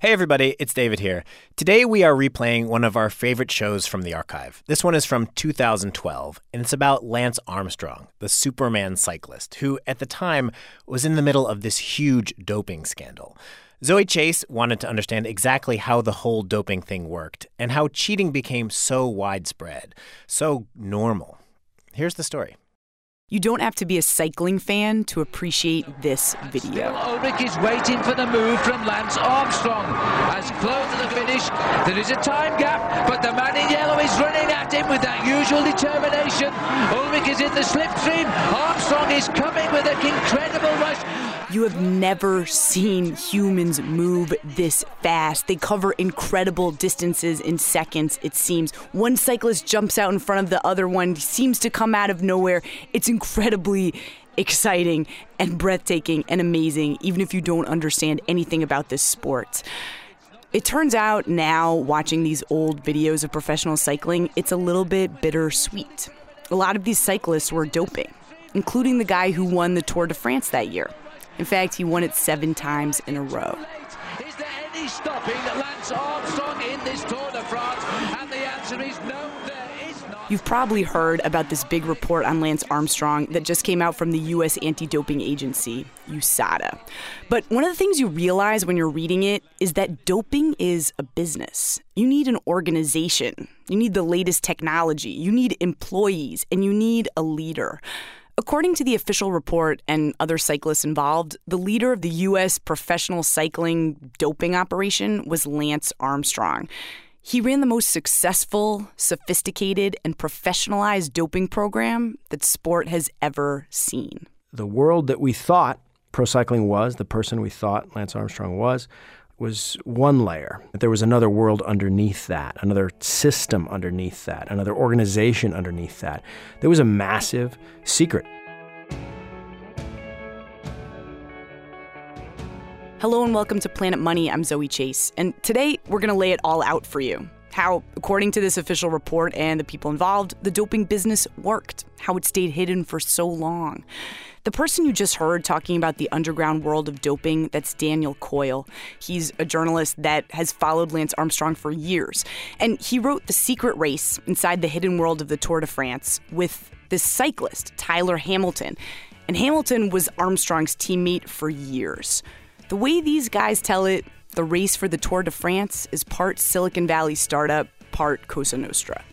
Hey everybody, it's David here. Today we are replaying one of our favorite shows from the archive. This one is from 2012, and it's about Lance Armstrong, the Superman cyclist, who at the time was in the middle of this huge doping scandal. Zoe Chase wanted to understand exactly how the whole doping thing worked and how cheating became so widespread, so normal. Here's the story. You don't have to be a cycling fan to appreciate this video. Ulrich is waiting for the move from Lance Armstrong. As close to the finish, there is a time gap, but the man in yellow is running at him with that usual determination. Ulrich is in the slipstream. Armstrong is coming with an incredible rush. You have never seen humans move this fast. They cover incredible distances in seconds, it seems. One cyclist jumps out in front of the other one, seems to come out of nowhere. It's incredibly exciting and breathtaking and amazing, even if you don't understand anything about this sport. It turns out now, watching these old videos of professional cycling, it's a little bit bittersweet. A lot of these cyclists were doping, including the guy who won the Tour de France that year. In fact, he won it 7 times in a row. Is there any stopping Lance Armstrong in this Tour de France? And the answer is no, there is not. You've probably heard about this big report on Lance Armstrong that just came out from the U.S. anti-doping agency, USADA. But one of the things you realize when you're reading it is that doping is a business. You need an organization. You need the latest technology. You need employees. And you need a leader. According to the official report and other cyclists involved, the leader of the U.S. professional cycling doping operation was Lance Armstrong. He ran the most successful, sophisticated, and professionalized doping program that sport has ever seen. The world that we thought pro cycling was, the person we thought Lance Armstrong was one layer. There was another world underneath that, another system underneath that, another organization underneath that. There was a massive secret. Hello and welcome to Planet Money. I'm Zoe Chase. And today we're going to lay it all out for you. How, according to this official report and the people involved, the doping business worked, how it stayed hidden for so long. The person you just heard talking about the underground world of doping, that's Daniel Coyle. He's a journalist that has followed Lance Armstrong for years. And he wrote The Secret Race Inside the Hidden World of the Tour de France with this cyclist, Tyler Hamilton. And Hamilton was Armstrong's teammate for years. The way these guys tell it, the race for the Tour de France is part Silicon Valley startup, part Cosa Nostra.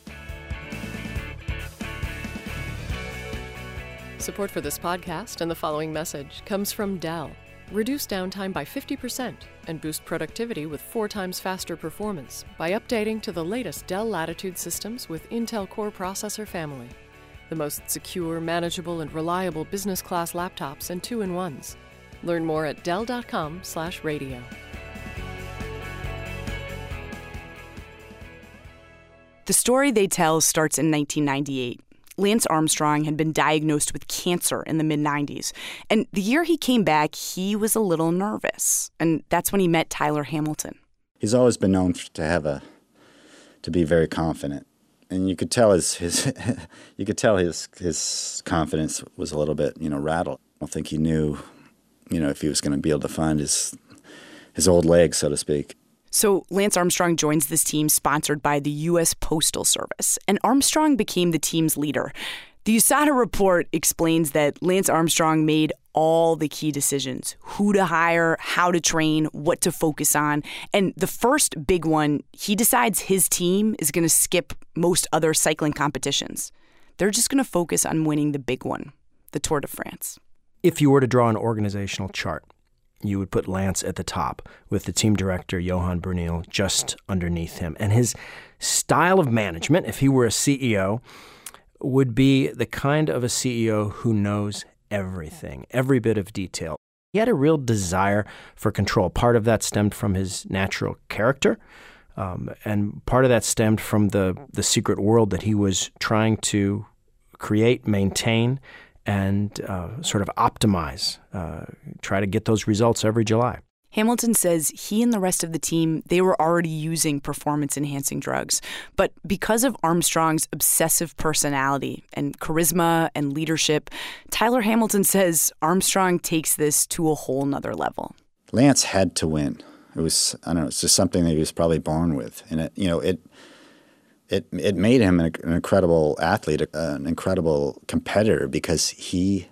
Support for this podcast and the following message comes from Dell. Reduce downtime by 50% and boost productivity with 4 times faster performance by updating to the latest Dell Latitude systems with Intel Core processor family. The most secure, manageable, and reliable business-class laptops and 2-in-1s. Learn more at Dell.com/radio. The story they tell starts in 1998. Lance Armstrong had been diagnosed with cancer in the mid-90s. And the year he came back, he was a little nervous. And that's when he met Tyler Hamilton. He's always been known to be very confident. And you could tell his confidence was a little bit, rattled. I don't think he knew, if he was going to be able to find his old legs, so to speak. So Lance Armstrong joins this team sponsored by the U.S. Postal Service, and Armstrong became the team's leader. The USADA report explains that Lance Armstrong made all the key decisions: who to hire, how to train, what to focus on. And the first big one, he decides his team is going to skip most other cycling competitions. They're just going to focus on winning the big one, the Tour de France. If you were to draw an organizational chart, you would put Lance at the top with the team director, Johan Brunel, just underneath him. And his style of management, if he were a CEO, would be the kind of a CEO who knows everything, every bit of detail. He had a real desire for control. Part of that stemmed from his natural character, and part of that stemmed from the secret world that he was trying to create, maintain, and sort of optimize, try to get those results every July. Hamilton says he and the rest of the team, they were already using performance-enhancing drugs. But because of Armstrong's obsessive personality and charisma and leadership, Tyler Hamilton says Armstrong takes this to a whole nother level. Lance had to win. It was, I don't know, it's just something that he was probably born with. And it made him an incredible athlete, an incredible competitor, because he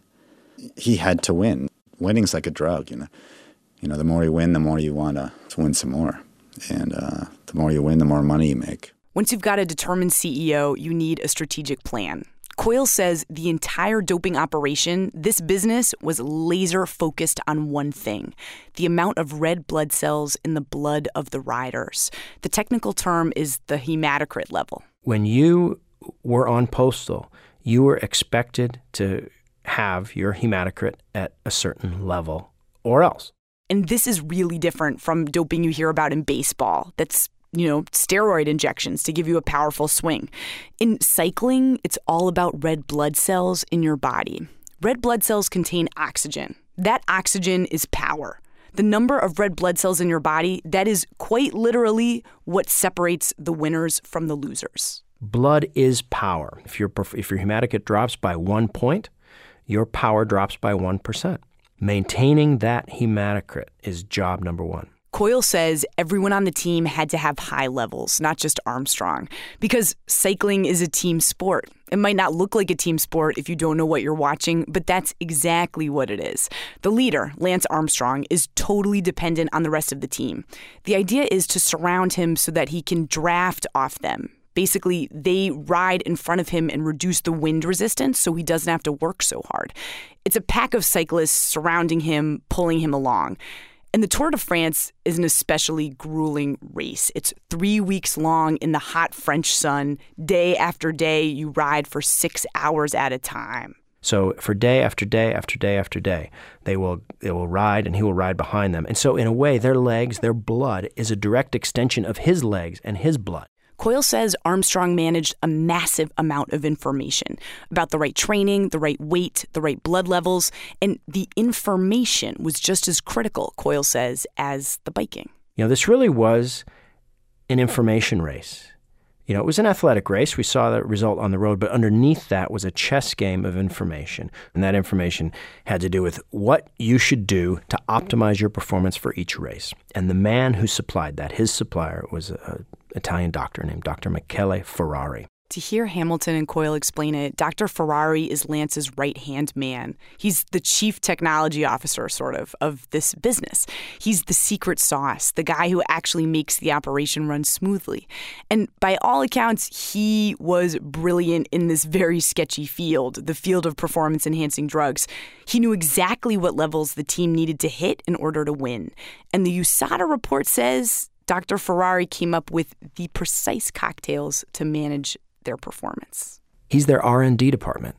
had to win. Winning's like a drug, you know, the more you win, the more you want to win some more. And the more you win, the more money you make. Once you've got a determined CEO, you need a strategic plan. Coyle says the entire doping operation, this business, was laser focused on one thing: the amount of red blood cells in the blood of the riders. The technical term is the hematocrit level. When you were on Postal, you were expected to have your hematocrit at a certain level or else. And this is really different from doping you hear about in baseball. That's, steroid injections to give you a powerful swing. In cycling, it's all about red blood cells in your body. Red blood cells contain oxygen. That oxygen is power. The number of red blood cells in your body, that is quite literally what separates the winners from the losers. Blood is power. If your hematocrit drops by 1 point, your power drops by 1%. Maintaining that hematocrit is job number one. Coyle says everyone on the team had to have high levels, not just Armstrong, because cycling is a team sport. It might not look like a team sport if you don't know what you're watching, but that's exactly what it is. The leader, Lance Armstrong, is totally dependent on the rest of the team. The idea is to surround him so that he can draft off them. Basically, they ride in front of him and reduce the wind resistance so he doesn't have to work so hard. It's a pack of cyclists surrounding him, pulling him along. And the Tour de France is an especially grueling race. It's 3 weeks long in the hot French sun. Day after day, you ride for 6 hours at a time. So for day after day after day after day, they will ride, and he will ride behind them. And so in a way, their legs, their blood, is a direct extension of his legs and his blood. Coyle says Armstrong managed a massive amount of information about the right training, the right weight, the right blood levels, and the information was just as critical, Coyle says, as the biking. This really was an information race. It was an athletic race. We saw that result on the road, but underneath that was a chess game of information. And that information had to do with what you should do to optimize your performance for each race. And the man who supplied that, his supplier, was an Italian doctor named Dr. Michele Ferrari. To hear Hamilton and Coyle explain it, Dr. Ferrari is Lance's right-hand man. He's the chief technology officer, sort of this business. He's the secret sauce, the guy who actually makes the operation run smoothly. And by all accounts, he was brilliant in this very sketchy field, the field of performance-enhancing drugs. He knew exactly what levels the team needed to hit in order to win. And the USADA report says Dr. Ferrari came up with the precise cocktails to manage their performance. He's their R&D department.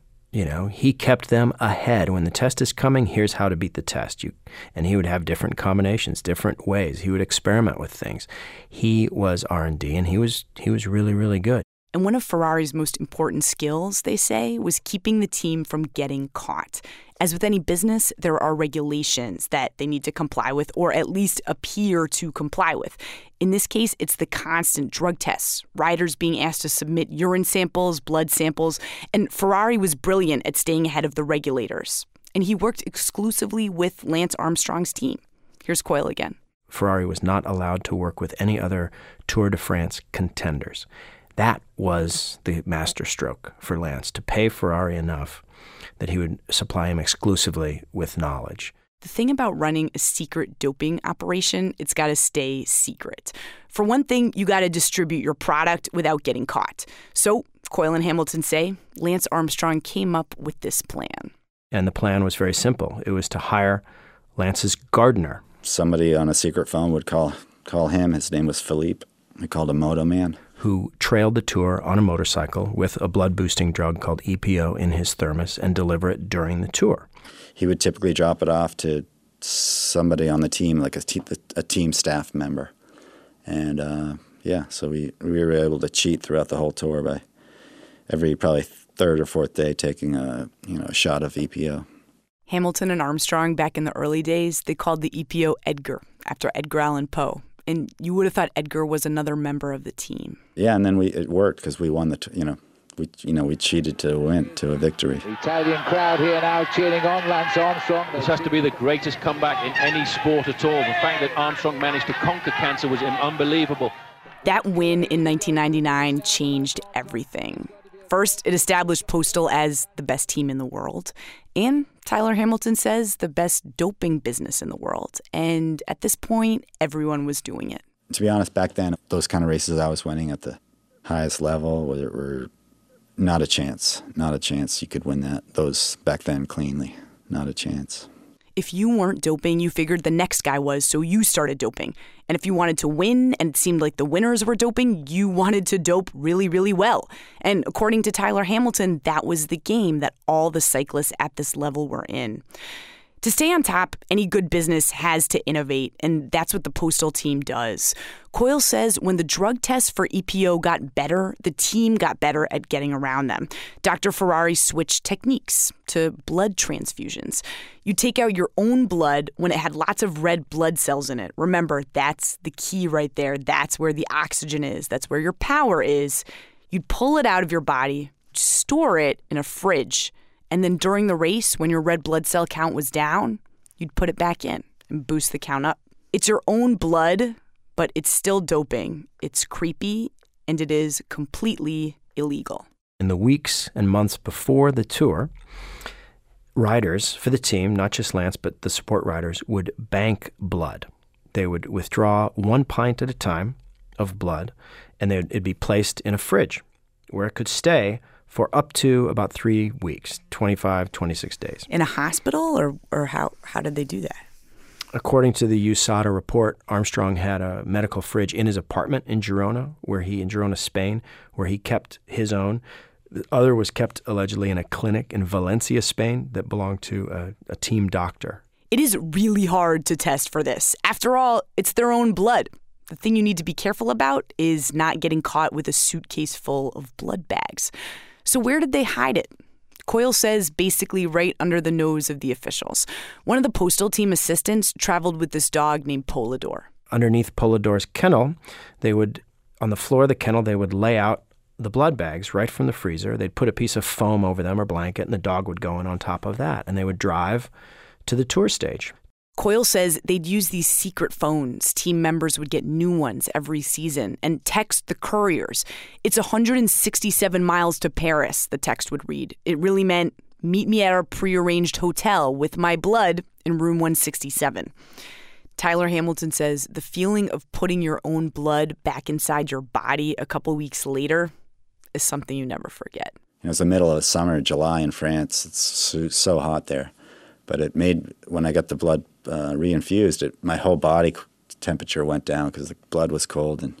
He kept them ahead. When the test is coming, here's how to beat the test. And he would have different combinations, different ways. He would experiment with things. He was R&D, and he was really, really good. And one of Ferrari's most important skills, they say, was keeping the team from getting caught. As with any business, there are regulations that they need to comply with, or at least appear to comply with. In this case, it's the constant drug tests, riders being asked to submit urine samples, blood samples, and Ferrari was brilliant at staying ahead of the regulators. And he worked exclusively with Lance Armstrong's team. Here's Coyle again. Ferrari was not allowed to work with any other Tour de France contenders. That was the masterstroke for Lance, to pay Ferrari enough that he would supply him exclusively with knowledge. The thing about running a secret doping operation, it's got to stay secret. For one thing, you got to distribute your product without getting caught. So, Coyle and Hamilton say, Lance Armstrong came up with this plan. And the plan was very simple. It was to hire Lance's gardener. Somebody on a secret phone would call him. His name was Philippe. We called him Moto Man. Who trailed the tour on a motorcycle with a blood-boosting drug called EPO in his thermos and deliver it during the tour. He would typically drop it off to somebody on the team, like a team staff member. And, so we were able to cheat throughout the whole tour by every probably third or fourth day taking a shot of EPO. Hamilton and Armstrong, back in the early days, they called the EPO Edgar, after Edgar Allan Poe. And you would have thought Edgar was another member of the team. Yeah, and then it worked because we won we cheated to win, to a victory. The Italian crowd here now cheering on Lance Armstrong. This has to be the greatest comeback in any sport at all. The fact that Armstrong managed to conquer cancer was unbelievable. That win in 1999 changed everything. First, it established Postal as the best team in the world. And Tyler Hamilton says the best doping business in the world. And at this point, everyone was doing it. To be honest, back then, those kind of races I was winning at the highest level were not a chance. Not a chance you could win those back then cleanly. Not a chance. If you weren't doping, you figured the next guy was, so you started doping. And if you wanted to win and it seemed like the winners were doping, you wanted to dope really, really well. And according to Tyler Hamilton, that was the game that all the cyclists at this level were in. To stay on top, any good business has to innovate, and that's what the Postal team does. Coyle says when the drug tests for EPO got better, the team got better at getting around them. Dr. Ferrari switched techniques to blood transfusions. You take out your own blood when it had lots of red blood cells in it. Remember, that's the key right there. That's where the oxygen is. That's where your power is. You'd pull it out of your body, store it in a fridge, and then during the race, when your red blood cell count was down, you'd put it back in and boost the count up. It's your own blood, but it's still doping. It's creepy, and it is completely illegal. In the weeks and months before the tour, riders for the team, not just Lance, but the support riders, would bank blood. They would withdraw 1 pint at a time of blood, and it'd be placed in a fridge where it could stay for up to about 3 weeks, 25, 26 days. In a hospital, or how did they do that? According to the USADA report, Armstrong had a medical fridge in his apartment in Girona, Spain, where he kept his own. The other was kept allegedly in a clinic in Valencia, Spain, that belonged to a team doctor. It is really hard to test for this. After all, it's their own blood. The thing you need to be careful about is not getting caught with a suitcase full of blood bags. So where did they hide it? Coyle says basically right under the nose of the officials. One of the Postal team assistants traveled with this dog named Polidor. Underneath Polidor's kennel, on the floor of the kennel, they would lay out the blood bags right from the freezer. They'd put a piece of foam over them or blanket, and the dog would go in on top of that. And they would drive to the tour stage. Coyle says they'd use these secret phones. Team members would get new ones every season and text the couriers. It's 167 miles to Paris, the text would read. It really meant, meet me at our prearranged hotel with my blood in room 167. Tyler Hamilton says the feeling of putting your own blood back inside your body a couple weeks later is something you never forget. It was the middle of summer, July in France. It's so hot there. But it made, when I got the blood reinfused, my whole body temperature went down because the blood was cold, and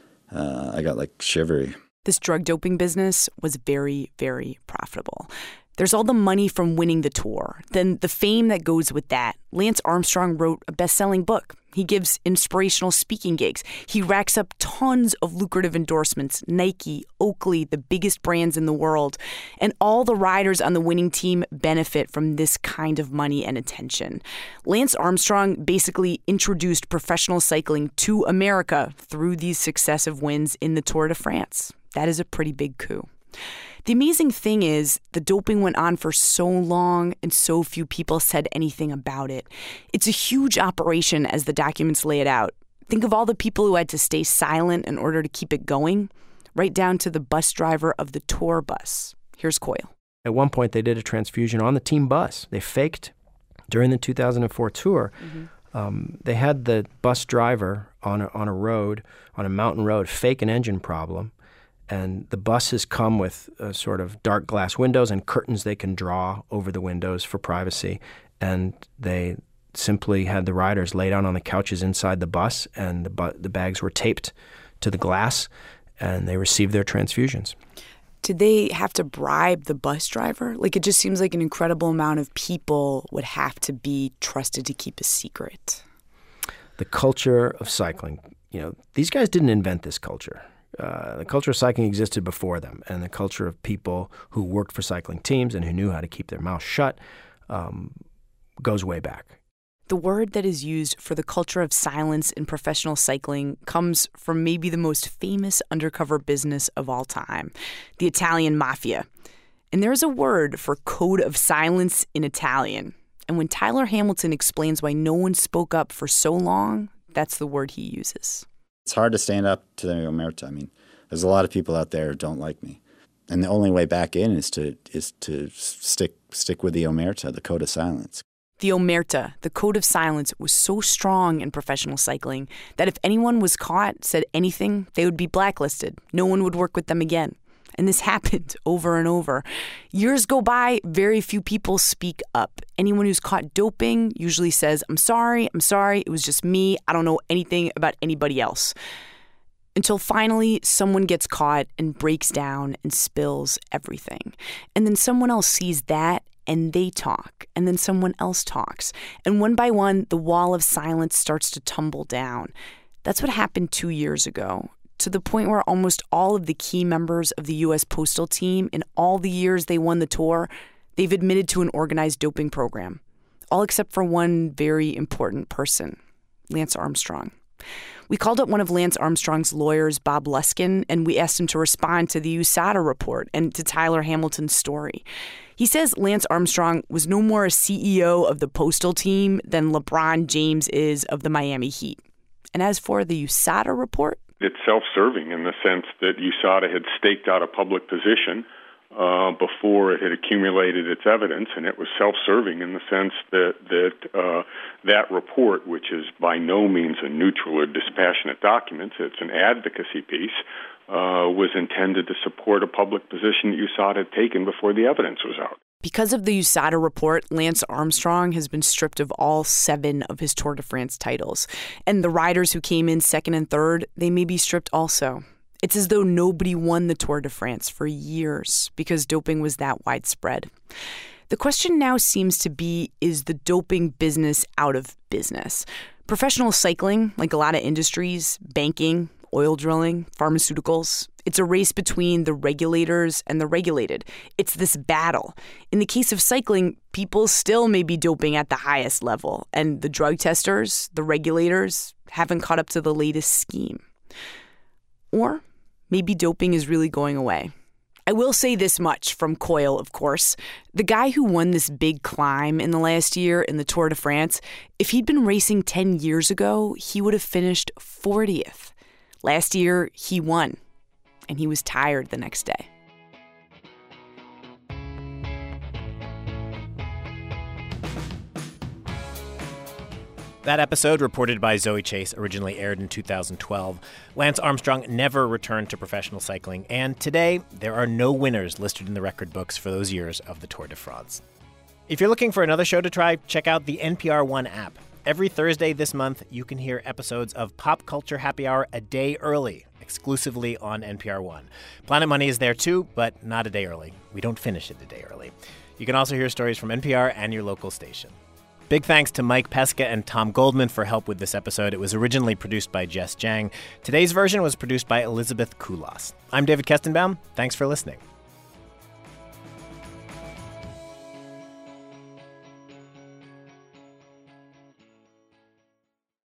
I got shivery. This drug doping business was very, very profitable. There's all the money from winning the tour, then the fame that goes with that. Lance Armstrong wrote a best-selling book. He gives inspirational speaking gigs. He racks up tons of lucrative endorsements, Nike, Oakley, the biggest brands in the world. And all the riders on the winning team benefit from this kind of money and attention. Lance Armstrong basically introduced professional cycling to America through these successive wins in the Tour de France. That is a pretty big coup. The amazing thing is, the doping went on for so long and so few people said anything about it. It's a huge operation as the documents lay it out. Think of all the people who had to stay silent in order to keep it going, right down to the bus driver of the tour bus. Here's Coyle. At one point, they did a transfusion on the team bus. They faked, during the 2004 tour, they had the bus driver on a mountain road, fake an engine problem. And the buses come with sort of dark glass windows and curtains they can draw over the windows for privacy. And they simply had the riders lay down on the couches inside the bus, and the bags were taped to the glass, and they received their transfusions. Did they have to bribe the bus driver? It just seems like an incredible amount of people would have to be trusted to keep a secret. The culture of cycling, these guys didn't invent this culture. The culture of cycling existed before them, and the culture of people who worked for cycling teams and who knew how to keep their mouth shut goes way back. The word that is used for the culture of silence in professional cycling comes from maybe the most famous undercover business of all time, the Italian mafia. And there's a word for code of silence in Italian. And when Tyler Hamilton explains why no one spoke up for so long, that's the word he uses. It's hard to stand up to the omerta. I mean, there's a lot of people out there who don't like me. And the only way back in is to stick with the omerta, the code of silence. The omerta, the code of silence, was so strong in professional cycling that if anyone was caught, said anything, they would be blacklisted. No one would work with them again. And this happened over and over. Years go by, very few people speak up. Anyone who's caught doping usually says, I'm sorry, it was just me. I don't know anything about anybody else. Until finally someone gets caught and breaks down and spills everything. And then someone else sees that and they talk, and then someone else talks. And one by one, the wall of silence starts to tumble down. That's what happened 2 years ago, to the point where almost all of the key members of the U.S. Postal Team, in all the years they won the Tour, they've admitted to an organized doping program. All except for one very important person, Lance Armstrong. We called up one of Lance Armstrong's lawyers, Bob Luskin, and we asked him to respond to the USADA report and to Tyler Hamilton's story. He says Lance Armstrong was no more a CEO of the Postal Team than LeBron James is of the Miami Heat. And as for the USADA report, it's self-serving in the sense that USADA had staked out a public position before it had accumulated its evidence, and it was self-serving in the sense that report, which is by no means a neutral or dispassionate document, it's an advocacy piece, was intended to support a public position that USADA had taken before the evidence was out. Because of the USADA report, Lance Armstrong has been stripped of all 7 of his Tour de France titles. And the riders who came in second and third, they may be stripped also. It's as though nobody won the Tour de France for years because doping was that widespread. The question now seems to be, is the doping business out of business? Professional cycling, like a lot of industries, banking, oil drilling, pharmaceuticals, it's a race between the regulators and the regulated. It's this battle. In the case of cycling, people still may be doping at the highest level, and the drug testers, the regulators, haven't caught up to the latest scheme. Or maybe doping is really going away. I will say this much from Coyle, of course. The guy who won this big climb in the last year in the Tour de France, if he'd been racing 10 years ago, he would have finished 40th. Last year, he won, and he was tired the next day. That episode, reported by Zoe Chase, originally aired in 2012. Lance Armstrong never returned to professional cycling, and today there are no winners listed in the record books for those years of the Tour de France. If you're looking for another show to try, check out the NPR One app. Every Thursday this month, you can hear episodes of Pop Culture Happy Hour a day early, exclusively on NPR One. Planet Money is there too, but not a day early. We don't finish it a day early. You can also hear stories from NPR and your local station. Big thanks to Mike Pesca and Tom Goldman for help with this episode. It was originally produced by Jess Jang. Today's version was produced by Elizabeth Kulas. I'm David Kestenbaum. Thanks for listening.